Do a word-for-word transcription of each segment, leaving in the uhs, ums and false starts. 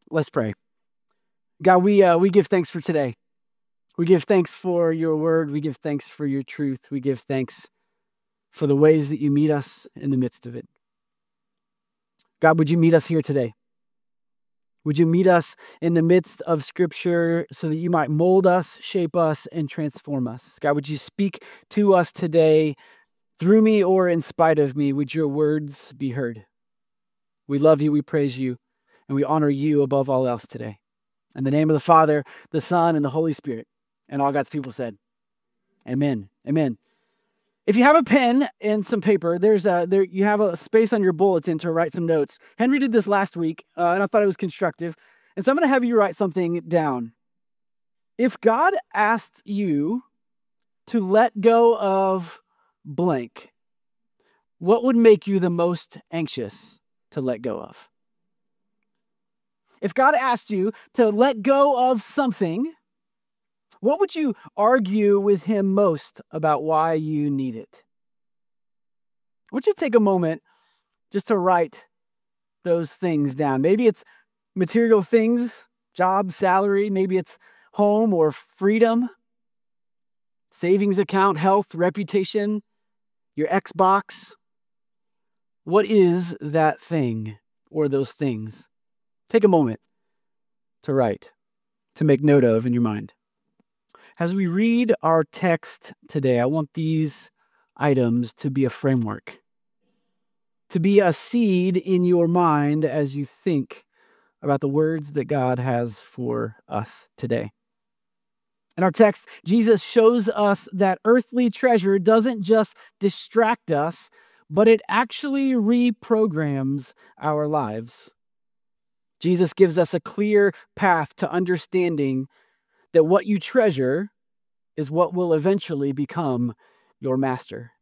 Let's pray. God, we uh, we give thanks for today. We give thanks for your word. We give thanks for your truth. We give thanks for the ways that you meet us in the midst of it. God, would you meet us here today? Would you meet us in the midst of Scripture so that you might mold us, shape us, and transform us? God, would you speak to us today through me or in spite of me? Would your words be heard? We love you, we praise you, and we honor you above all else today. In the name of the Father, the Son, and the Holy Spirit. And all God's people said, amen. Amen. If you have a pen and some paper, there's a, there you have a space on your bulletin to write some notes. Henry did this last week, uh, and I thought it was constructive. And so I'm going to have you write something down. If God asked you to let go of blank, what would make you the most anxious to let go of? If God asked you to let go of something, what would you argue with him most about why you need it? Would you take a moment just to write those things down? Maybe it's material things, job, salary. Maybe it's home or freedom, savings account, health, reputation, your Xbox. What is that thing or those things? Take a moment to write, to make note of in your mind. As we read our text today, I want these items to be a framework, to be a seed in your mind as you think about the words that God has for us today. In our text, Jesus shows us that earthly treasure doesn't just distract us, but it actually reprograms our lives. Jesus gives us a clear path to understanding that what you treasure is what will eventually become your master.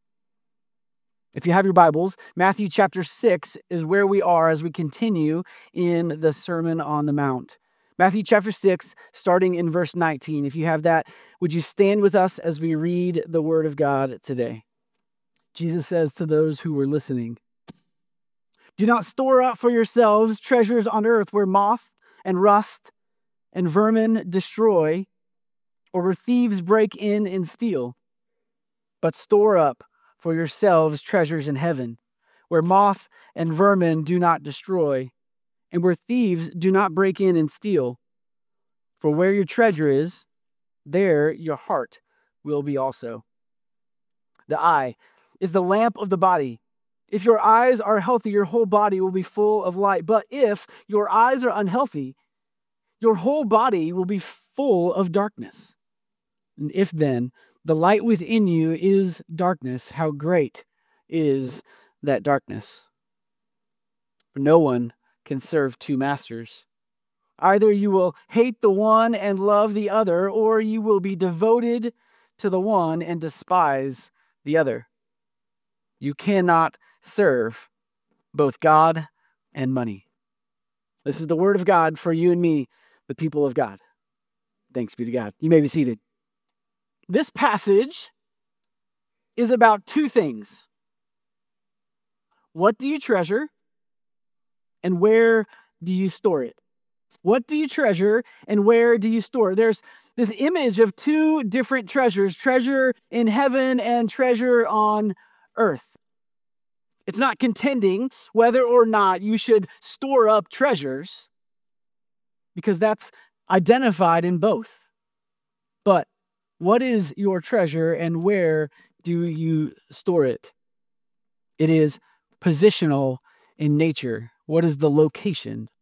If you have your Bibles, Matthew chapter six is where we are as we continue in the Sermon on the Mount. Matthew chapter six, starting in verse nineteen. If you have that, would you stand with us as we read the Word of God today? Jesus says to those who were listening, "Do not store up for yourselves treasures on earth where moth and rust and vermin destroy, or where thieves break in and steal. But store up for yourselves treasures in heaven, where moth and vermin do not destroy, and where thieves do not break in and steal. For where your treasure is, there your heart will be also." The eye is the lamp of the body. If your eyes are healthy, your whole body will be full of light. But if your eyes are unhealthy, your whole body will be full of darkness. And if then the light within you is darkness, how great is that darkness? For no one can serve two masters. Either you will hate the one and love the other, or you will be devoted to the one and despise the other. You cannot serve both God and money. This is the word of God for you and me, the people of God. Thanks be to God. You may be seated. This passage is about two things. What do you treasure, and where do you store it? What do you treasure, and where do you store it? There's this image of two different treasures, treasure in heaven and treasure on earth. It's not contending whether or not you should store up treasures, because that's identified in both. But what is your treasure, and where do you store it? It is positional in nature. What is the location?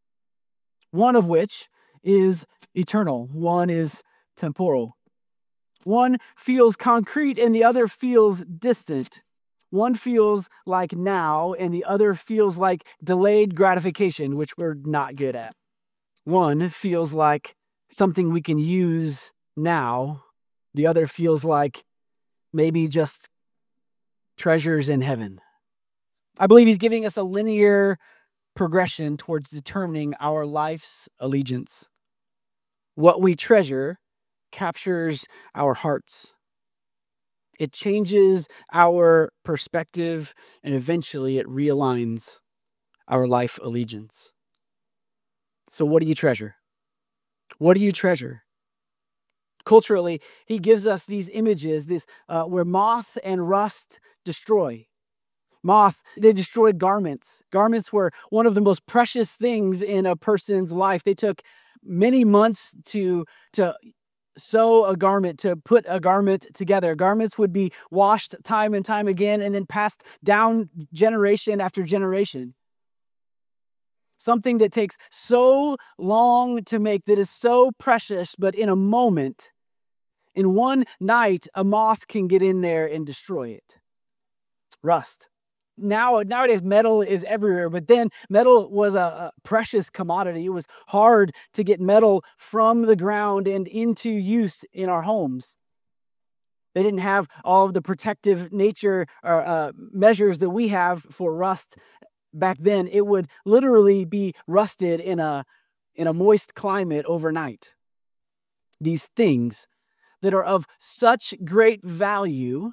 One of which is eternal. One is temporal. One feels concrete and the other feels distant. One feels like now and the other feels like delayed gratification, which we're not good at. One feels like something we can use now. The other feels like maybe just treasures in heaven. I believe he's giving us a linear progression towards determining our life's allegiance. What we treasure captures our hearts. It changes our perspective, and eventually it realigns our life allegiance. So what do you treasure? What do you treasure? Culturally, he gives us these images, this uh, where moth and rust destroy. Moth, they destroyed garments. Garments were one of the most precious things in a person's life. They took many months to to sew a garment, to put a garment together. Garments would be washed time and time again and then passed down generation after generation. Something that takes so long to make, that is so precious, but in a moment, in one night, a moth can get in there and destroy it. Rust. Now, nowadays, metal is everywhere, but then metal was a, a precious commodity. It was hard to get metal from the ground and into use in our homes. They didn't have all of the protective nature or uh, measures that we have for rust. Back then, it would literally be rusted in a in a moist climate overnight. These things that are of such great value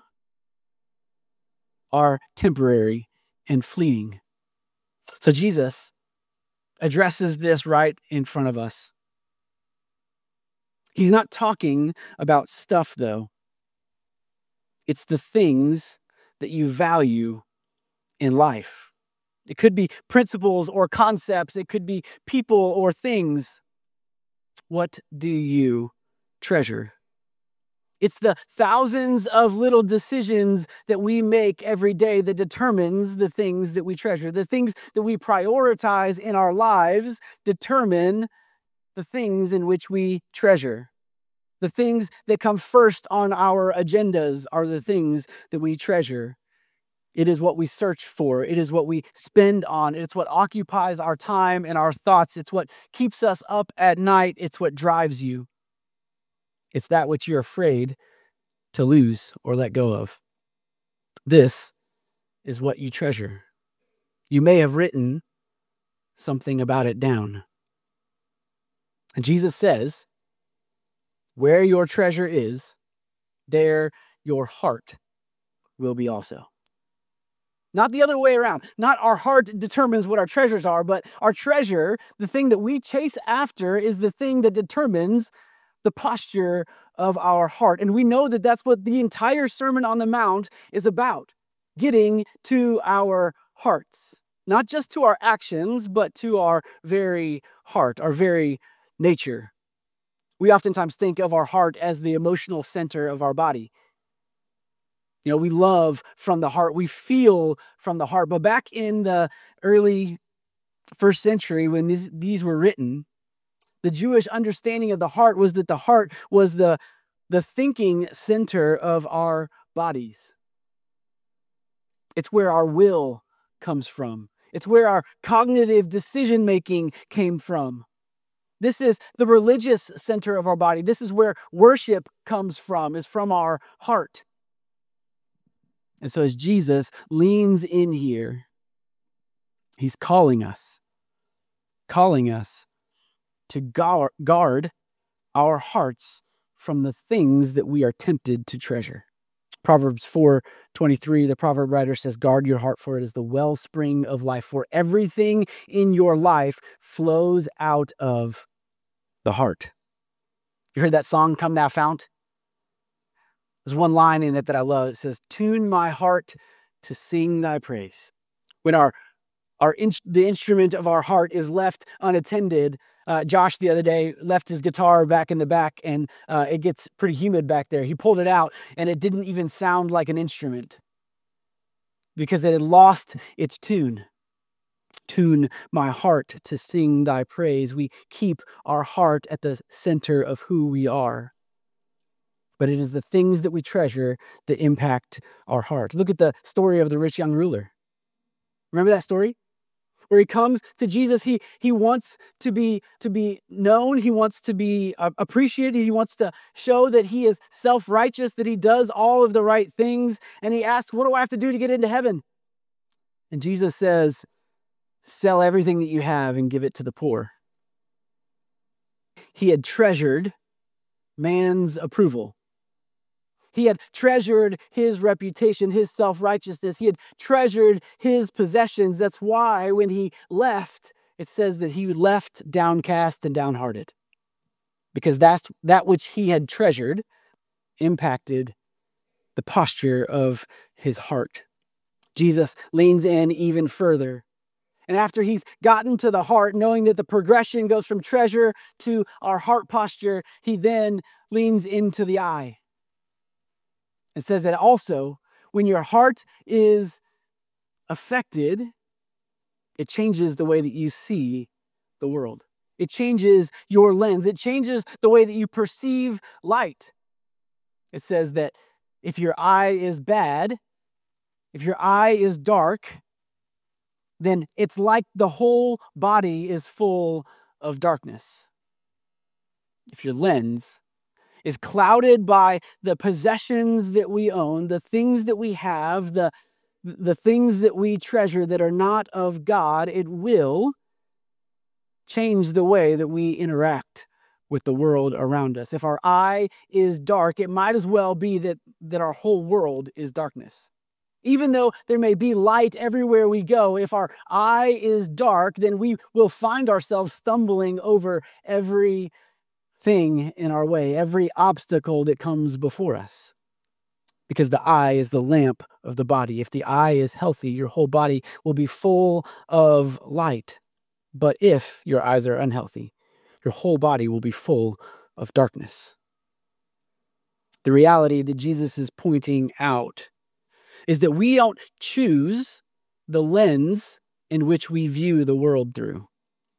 are temporary and fleeting. So Jesus addresses this right in front of us. He's not talking about stuff, though. It's the things that you value in life. It could be principles or concepts. It could be people or things. What do you treasure? It's the thousands of little decisions that we make every day that determines the things that we treasure. The things that we prioritize in our lives determine the things in which we treasure. The things that come first on our agendas are the things that we treasure. It is what we search for. It is what we spend on. It's what occupies our time and our thoughts. It's what keeps us up at night. It's what drives you. It's that which you're afraid to lose or let go of. This is what you treasure. You may have written something about it down. And Jesus says, where your treasure is, there your heart will be also. Not the other way around. Not our heart determines what our treasures are, but our treasure, the thing that we chase after, is the thing that determines the posture of our heart. And we know that that's what the entire Sermon on the Mount is about. Getting to our hearts. Not just to our actions, but to our very heart, our very nature. We oftentimes think of our heart as the emotional center of our body. You know, we love from the heart, we feel from the heart. But back in the early first century, when these, these were written, the Jewish understanding of the heart was that the heart was the, the thinking center of our bodies. It's where our will comes from. It's where our cognitive decision-making came from. This is the religious center of our body. This is where worship comes from, is from our heart. And so as Jesus leans in here, he's calling us, calling us to guard our hearts from the things that we are tempted to treasure. Proverbs four twenty-three, the proverb writer says, guard your heart, for it is the wellspring of life. For everything in your life flows out of the heart. You heard that song, Come Thou Fount? There's one line in it that I love. It says, tune my heart to sing thy praise. When our, our in, the instrument of our heart is left unattended, uh, Josh the other day left his guitar back in the back, and uh, it gets pretty humid back there. He pulled it out, and it didn't even sound like an instrument because it had lost its tune. Tune my heart to sing thy praise. We keep our heart at the center of who we are. But it is the things that we treasure that impact our heart. Look at the story of the rich young ruler. Remember that story? Where he comes to Jesus, he, he wants to be, to be known, he wants to be uh, appreciated, he wants to show that he is self-righteous, that he does all of the right things, and he asks, what do I have to do to get into heaven? And Jesus says, sell everything that you have and give it to the poor. He had treasured man's approval. He had treasured his reputation, his self-righteousness. He had treasured his possessions. That's why when he left, it says that he left downcast and downhearted because that's that which he had treasured impacted the posture of his heart. Jesus leans in even further. And after he's gotten to the heart, knowing that the progression goes from treasure to our heart posture, he then leans into the eye. It says that also, when your heart is affected, it changes the way that you see the world. It changes your lens. It changes the way that you perceive light. It says that if your eye is bad, if your eye is dark, then it's like the whole body is full of darkness. If your lens is clouded by the possessions that we own, the things that we have, the, the things that we treasure that are not of God, it will change the way that we interact with the world around us. If our eye is dark, it might as well be that, that our whole world is darkness. Even though there may be light everywhere we go, if our eye is dark, then we will find ourselves stumbling over everything in our way, every obstacle that comes before us. Because the eye is the lamp of the body. If the eye is healthy, your whole body will be full of light. But if your eyes are unhealthy, your whole body will be full of darkness. The reality that Jesus is pointing out is that we don't choose the lens in which we view the world through.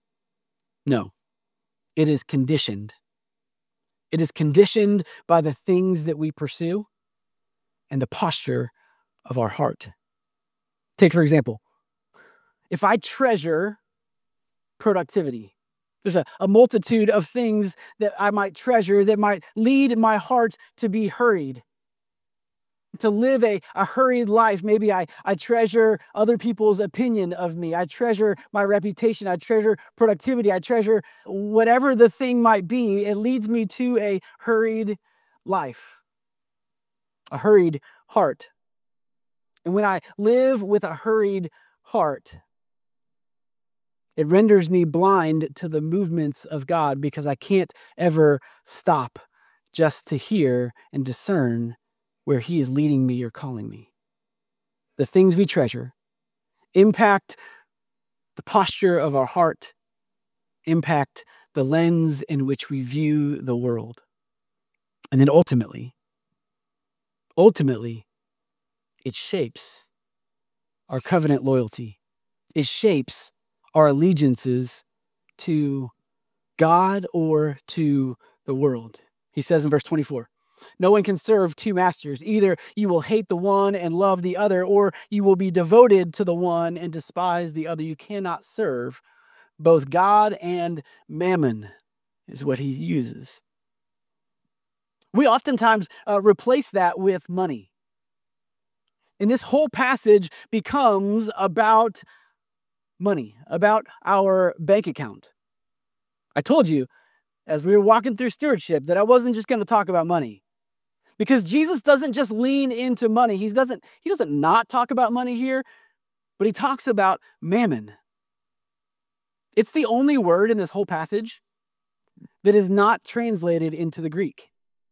No, it is conditioned. It is conditioned by the things that we pursue and the posture of our heart. Take, for example, if I treasure productivity, there's a, a multitude of things that I might treasure that might lead my heart to be hurried, to live a, a hurried life. Maybe I, I treasure other people's opinion of me. I treasure my reputation. I treasure productivity. I treasure whatever the thing might be. It leads me to a hurried life, a hurried heart. And when I live with a hurried heart, it renders me blind to the movements of God because I can't ever stop just to hear and discern where he is leading me or calling me. The things we treasure impact the posture of our heart, impact the lens in which we view the world. And then ultimately, ultimately, it shapes our covenant loyalty. It shapes our allegiances to God or to the world. He says in verse twenty-four, no one can serve two masters. Either you will hate the one and love the other, or you will be devoted to the one and despise the other. You cannot serve both God and mammon, is what he uses. We oftentimes uh, replace that with money. And this whole passage becomes about money, about our bank account. I told you as we were walking through stewardship that I wasn't just going to talk about money. Because Jesus doesn't just lean into money. He doesn't, he doesn't not talk about money here, but he talks about mammon. It's the only word in this whole passage that is not translated into the Greek.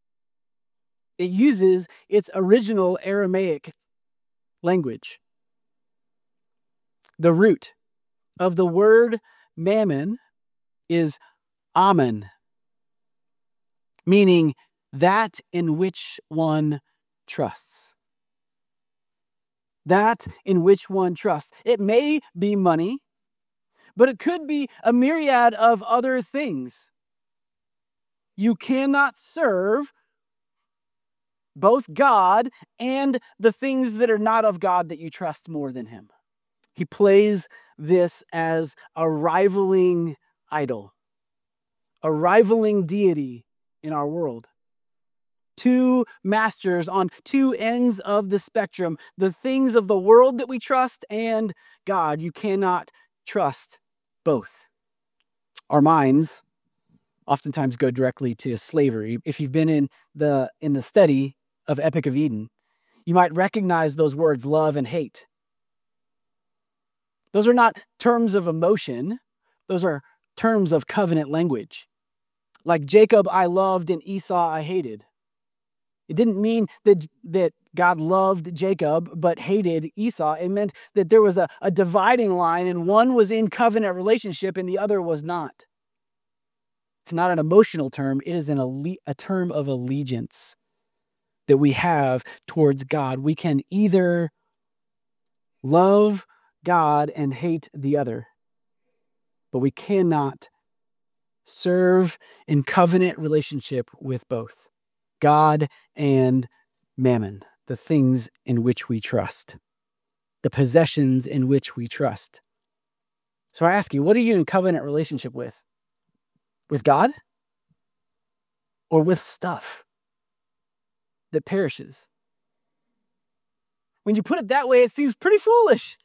It uses its original Aramaic language. The root of the word mammon is amen, meaning that in which one trusts. That in which one trusts. It may be money, but it could be a myriad of other things. You cannot serve both God and the things that are not of God that you trust more than him. He plays this as a rivaling idol, a rivaling deity in our world. Two masters on two ends of the spectrum, the things of the world that we trust and God. You cannot trust both. Our minds oftentimes go directly to slavery. If you've been in the in the study of Epic of Eden, you might recognize those words, love and hate. Those are not terms of emotion Those are terms of covenant language. Like Jacob I loved and Esau I hated. It didn't mean that, that God loved Jacob but hated Esau. It meant that there was a, a dividing line and one was in covenant relationship and the other was not. It's not an emotional term. It is an alle- a term of allegiance that we have towards God. We can either love God and hate the other, but we cannot serve in covenant relationship with both God and mammon, the things in which we trust, the possessions in which we trust. So I ask you, what are you in covenant relationship with? With God or with stuff that perishes? When you put it that way, it seems pretty foolish.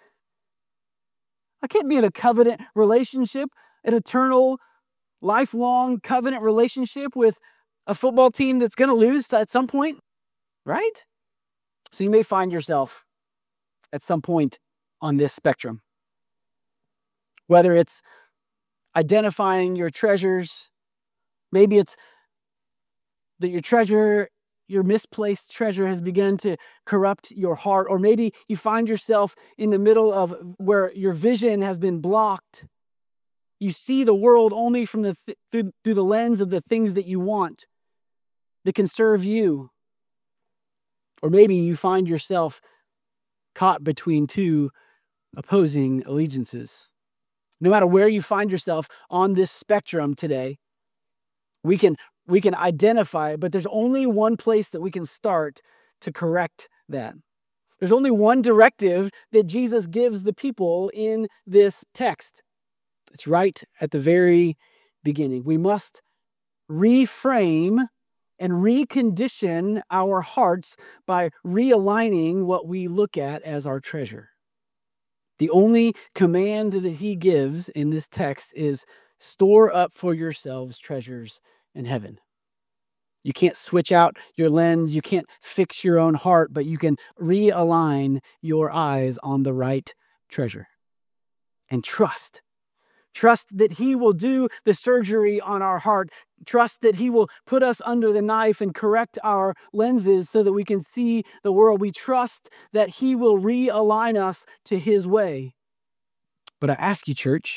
I can't be in a covenant relationship, an eternal, lifelong covenant relationship with a football team that's going to lose at some point, right? So you may find yourself at some point on this spectrum. Whether it's identifying your treasures, maybe it's that your treasure, your misplaced treasure has begun to corrupt your heart, or maybe you find yourself in the middle of where your vision has been blocked. You see the world only from the th- through, through the lens of the things that you want, that can serve you. Or maybe you find yourself caught between two opposing allegiances. No matter where you find yourself on this spectrum today, we can we can identify it, but there's only one place that we can start to correct that. There's only one directive that Jesus gives the people in this text. It's right at the very beginning. We must reframe and recondition our hearts by realigning what we look at as our treasure. The only command that he gives in this text is store up for yourselves treasures in heaven. You can't switch out your lens. You can't fix your own heart, but you can realign your eyes on the right treasure and trust. Trust that he will do the surgery on our heart. Trust that he will put us under the knife and correct our lenses so that we can see the world. We trust that he will realign us to his way. But I ask you, church,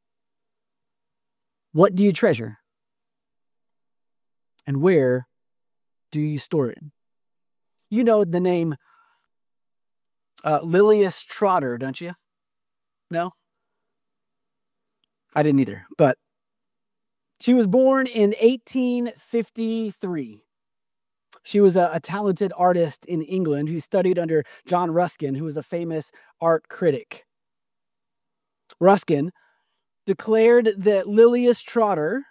what do you treasure? And where do you store it? You know the name uh, Lilias Trotter, don't you? No? I didn't either, but she was born in eighteen fifty-three. She was a, a talented artist in England who studied under John Ruskin, who was a famous art critic. Ruskin declared that Lilias Trotter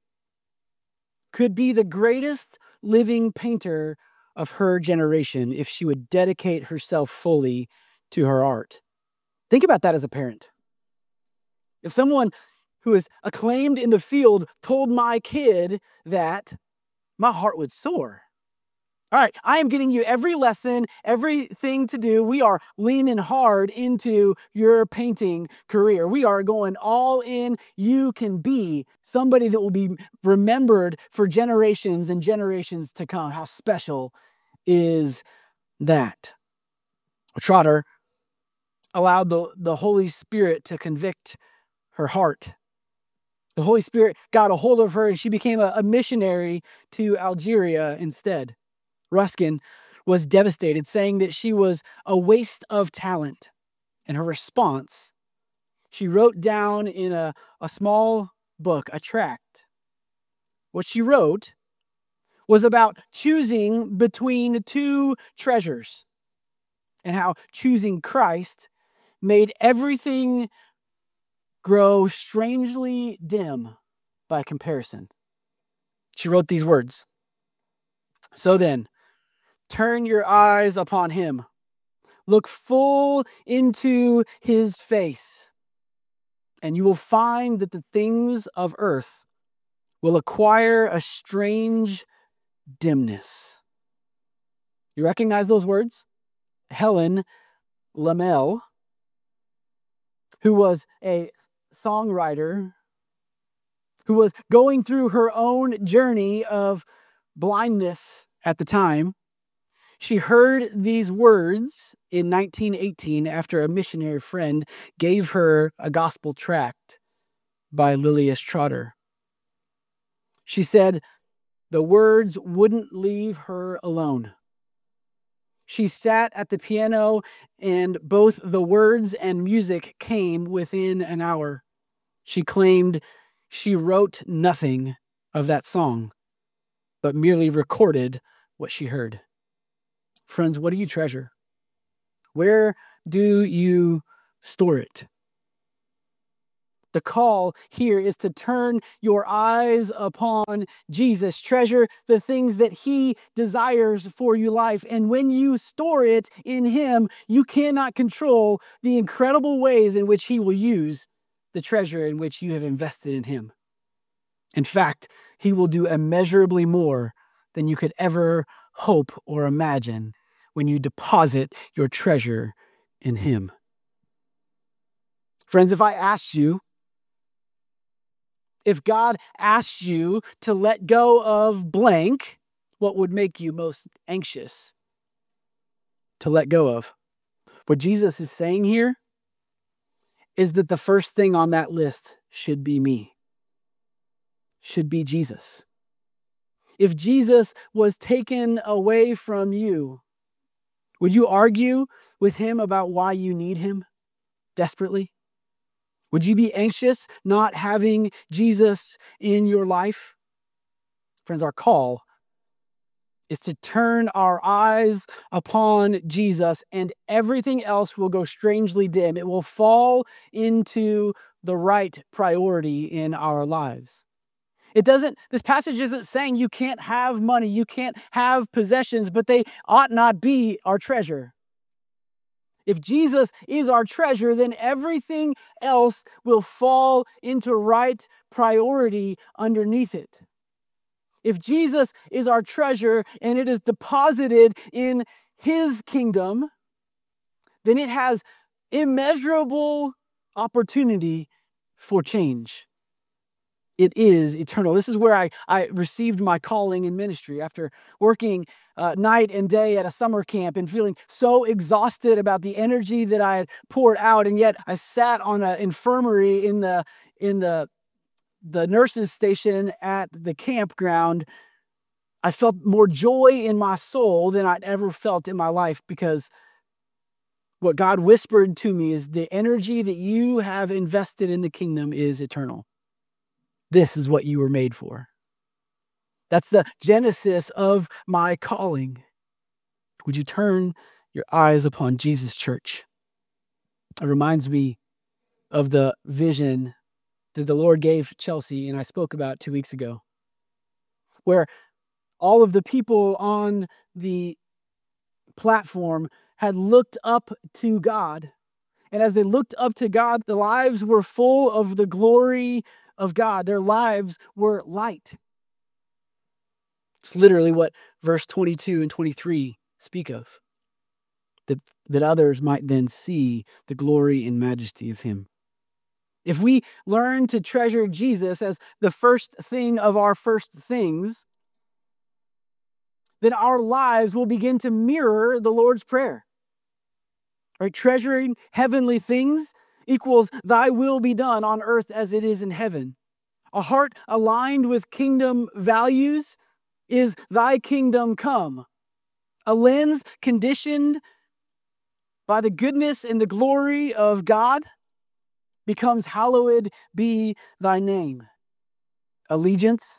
could be the greatest living painter of her generation if she would dedicate herself fully to her art. Think about that as a parent. If someone who is acclaimed in the field told my kid that, my heart would soar. All right, I am getting you every lesson, everything to do. We are leaning hard into your painting career. We are going all in. You can be somebody that will be remembered for generations and generations to come. How special is that? Trotter allowed the, the Holy Spirit to convict her heart. The Holy Spirit got a hold of her and she became a, a missionary to Algeria instead. Ruskin was devastated, saying that she was a waste of talent. And her response, she wrote down in a, a small book, a tract. What she wrote was about choosing between two treasures and how choosing Christ made everything grow strangely dim by comparison. She wrote these words. So then, turn your eyes upon him. Look full into his face, and you will find that the things of earth will acquire a strange dimness. You recognize those words? Helen Lamel, who was a songwriter who was going through her own journey of blindness at the time. She heard these words in nineteen eighteen after a missionary friend gave her a gospel tract by Lilias Trotter. She said the words wouldn't leave her alone. She sat at the piano, and both the words and music came within an hour. She claimed she wrote nothing of that song, but merely recorded what she heard. Friends, what do you treasure? Where do you store it? The call here is to turn your eyes upon Jesus. Treasure the things that he desires for your life. And when you store it in him, you cannot control the incredible ways in which he will use the treasure in which you have invested in him. In fact, he will do immeasurably more than you could ever hope or imagine when you deposit your treasure in him. Friends, if I asked you, if God asked you to let go of blank, what would make you most anxious to let go of? What Jesus is saying here is that the first thing on that list should be me, should be Jesus. If Jesus was taken away from you, would you argue with him about why you need him desperately? Would you be anxious not having Jesus in your life? Friends, our call is to turn our eyes upon Jesus, and everything else will go strangely dim. It will fall into the right priority in our lives. It doesn't, this passage isn't saying you can't have money, you can't have possessions, but they ought not be our treasure. If Jesus is our treasure, then everything else will fall into right priority underneath it. If Jesus is our treasure and it is deposited in his kingdom, then it has immeasurable opportunity for change. It is eternal. This is where I, I received my calling in ministry after working uh, night and day at a summer camp and feeling so exhausted about the energy that I had poured out. And yet I sat on an infirmary in the in the the nurses' station at the campground. I felt more joy in my soul than I'd ever felt in my life, because what God whispered to me is the energy that you have invested in the kingdom is eternal. This is what you were made for. That's the genesis of my calling. Would you turn your eyes upon Jesus, church? It reminds me of the vision that the Lord gave Chelsea and I spoke about two weeks ago, where all of the people on the platform had looked up to God. And as they looked up to God, their lives were full of the glory of God. Their lives were light. It's literally what verse twenty-two and twenty-three speak of. That, that others might then see the glory and majesty of him. If we learn to treasure Jesus as the first thing of our first things, then our lives will begin to mirror the Lord's Prayer. Right? Treasuring heavenly things equals thy will be done on earth as it is in heaven. A heart aligned with kingdom values is thy kingdom come. A lens conditioned by the goodness and the glory of God becomes hallowed be thy name. Allegiance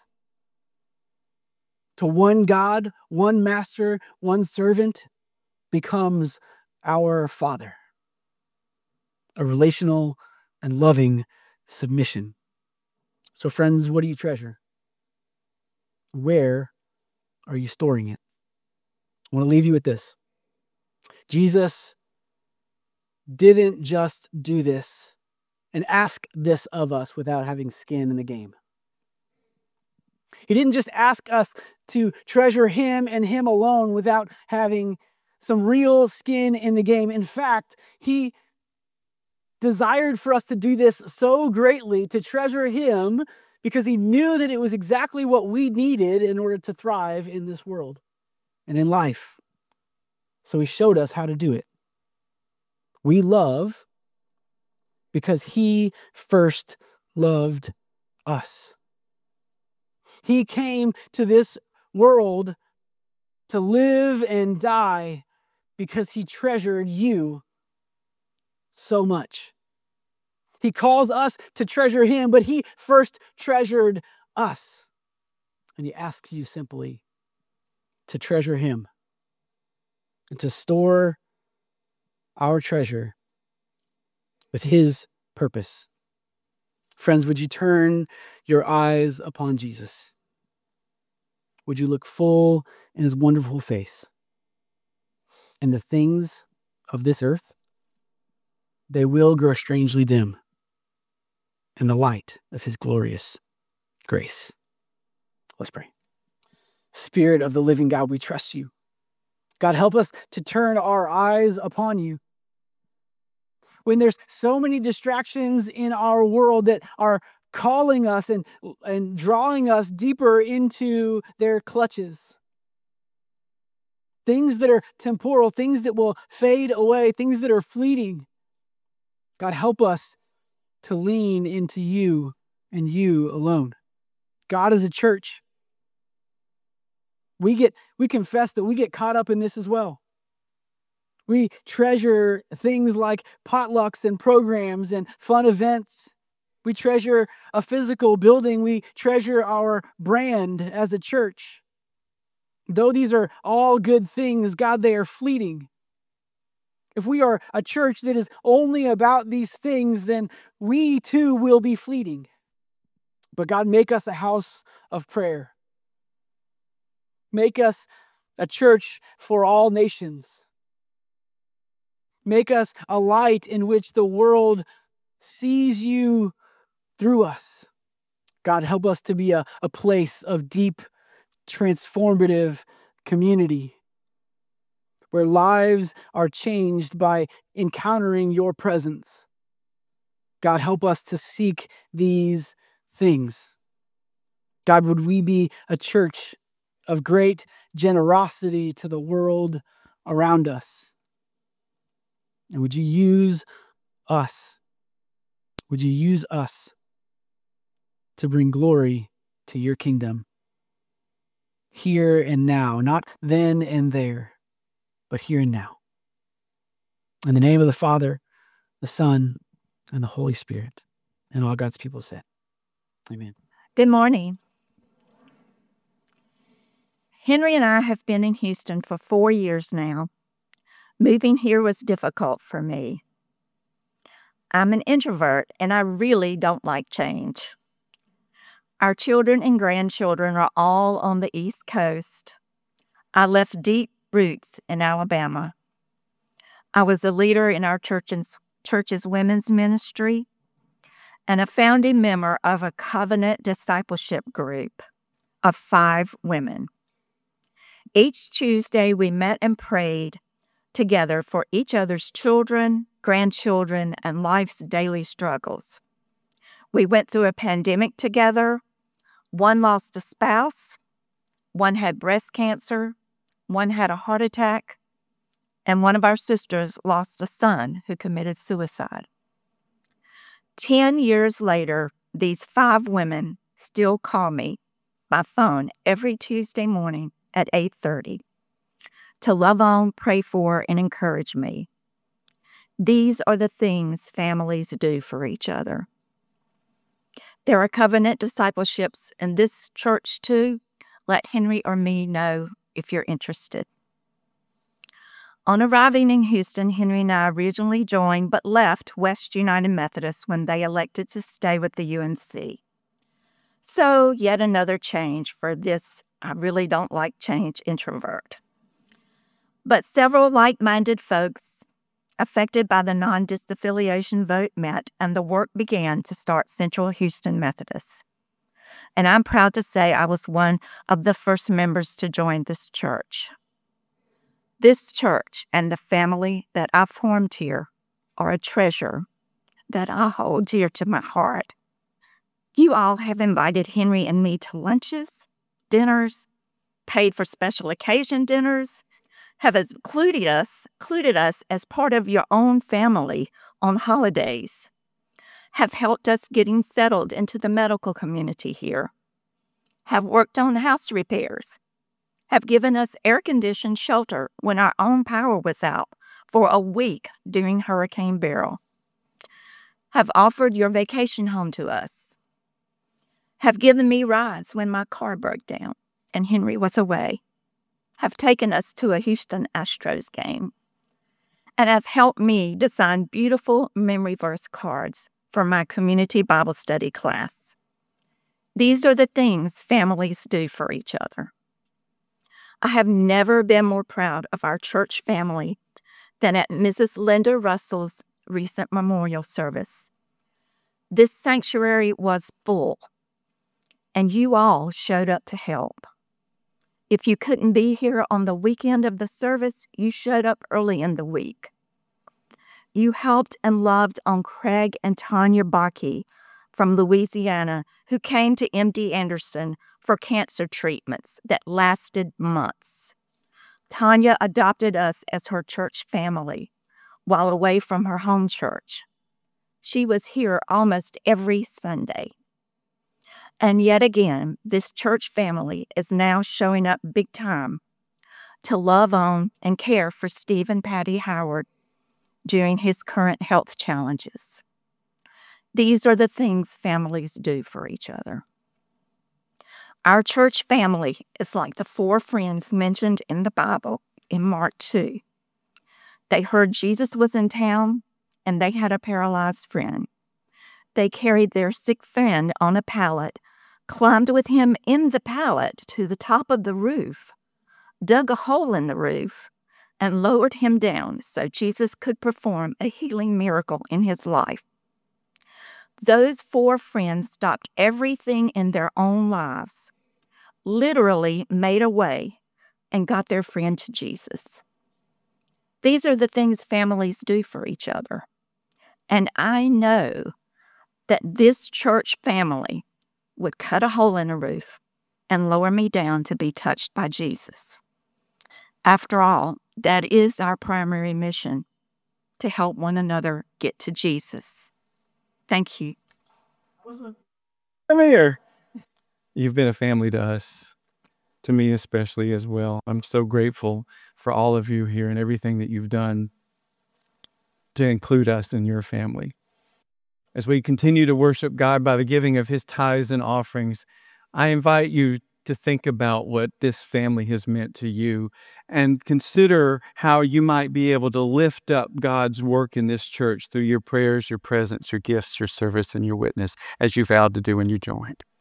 to one God, one master, one servant becomes our Father. A relational and loving submission. So friends, what do you treasure? Where are you storing it? I want to leave you with this. Jesus didn't just do this and ask this of us without having skin in the game. He didn't just ask us to treasure him and him alone without having some real skin in the game. In fact, he desired for us to do this so greatly, to treasure him, because he knew that it was exactly what we needed in order to thrive in this world and in life. So he showed us how to do it. We love because he first loved us. He came to this world to live and die because he treasured you so much. He calls us to treasure him, but he first treasured us. And he asks you simply to treasure him and to store our treasure with his purpose. Friends, would you turn your eyes upon Jesus? Would you look full in his wonderful face? And the things of this earth, they will grow strangely dim in the light of his glorious grace. Let's pray. Spirit of the living God, we trust you. God, help us to turn our eyes upon you. When there's so many distractions in our world that are calling us and, and drawing us deeper into their clutches. Things that are temporal, things that will fade away, things that are fleeting. God, help us to lean into you and you alone. God, as a church, we get we confess that we get caught up in this as well. We treasure things like potlucks and programs and fun events. We treasure a physical building. We treasure our brand as a church. Though these are all good things, God, they are fleeting. If we are a church that is only about these things, then we too will be fleeting. But God, make us a house of prayer. Make us a church for all nations. Make us a light in which the world sees you through us. God, help us to be a, a place of deep, transformative community where lives are changed by encountering your presence. God, help us to seek these things. God, would we be a church of great generosity to the world around us? And would you use us? Would you use us to bring glory to your kingdom here and now, not then and there, but here and now? In the name of the Father, the Son, and the Holy Spirit, and all God's people said, amen. Good morning. Henry and I have been in Houston for four years now. Moving here was difficult for me. I'm an introvert, and I really don't like change. Our children and grandchildren are all on the East Coast. I left deep roots in Alabama. I was a leader in our church's, church's women's ministry and a founding member of a covenant discipleship group of five women. Each Tuesday, we met and prayed together for each other's children, grandchildren, and life's daily struggles. We went through a pandemic together. One lost a spouse, one had breast cancer, one had a heart attack, and one of our sisters lost a son who committed suicide. Ten years later, these five women still call me by phone every Tuesday morning at eight thirty to love on, pray for, and encourage me. These are the things families do for each other. There are covenant discipleships in this church too. Let Henry or me know if you're interested. On arriving in Houston, Henry and I originally joined but left West United Methodist when they elected to stay with the U N C. So yet another change for this I really don't like change introvert. But several like-minded folks affected by the non-disaffiliation vote met, and the work began to start Central Houston Methodist. And I'm proud to say I was one of the first members to join this church. This church and the family that I formed here are a treasure that I hold dear to my heart. You all have invited Henry and me to lunches, dinners, paid for special occasion dinners, have included us, included us as part of your own family on holidays, have helped us getting settled into the medical community here, have worked on house repairs, have given us air-conditioned shelter when our own power was out for a week during Hurricane Beryl, have offered your vacation home to us, have given me rides when my car broke down and Henry was away, have taken us to a Houston Astros game, and have helped me design beautiful memory verse cards for my community Bible study class. These are the things families do for each other. I have never been more proud of our church family than at Missus Linda Russell's recent memorial service. This sanctuary was full, and you all showed up to help. If you couldn't be here on the weekend of the service, you showed up early in the week. You helped and loved on Craig and Tanya Bakke from Louisiana, who came to M D Anderson for cancer treatments that lasted months. Tanya adopted us as her church family while away from her home church. She was here almost every Sunday. And yet again, this church family is now showing up big time to love on and care for Steve and Patty Howard during his current health challenges. These are the things families do for each other. Our church family is like the four friends mentioned in the Bible in Mark two. They heard Jesus was in town and they had a paralyzed friend. They carried their sick friend on a pallet, climbed with him in the pallet to the top of the roof, dug a hole in the roof, and lowered him down so Jesus could perform a healing miracle in his life. Those four friends stopped everything in their own lives, literally made a way, and got their friend to Jesus. These are the things families do for each other. And I know that this church family would cut a hole in the roof and lower me down to be touched by Jesus. After all, that is our primary mission, to help one another get to Jesus. Thank you. Come here. You've been a family to us, to me especially as well. I'm so grateful for all of you here and everything that you've done to include us in your family. As we continue to worship God by the giving of his tithes and offerings, I invite you to think about what this family has meant to you and consider how you might be able to lift up God's work in this church through your prayers, your presence, your gifts, your service, and your witness, as you vowed to do when you joined.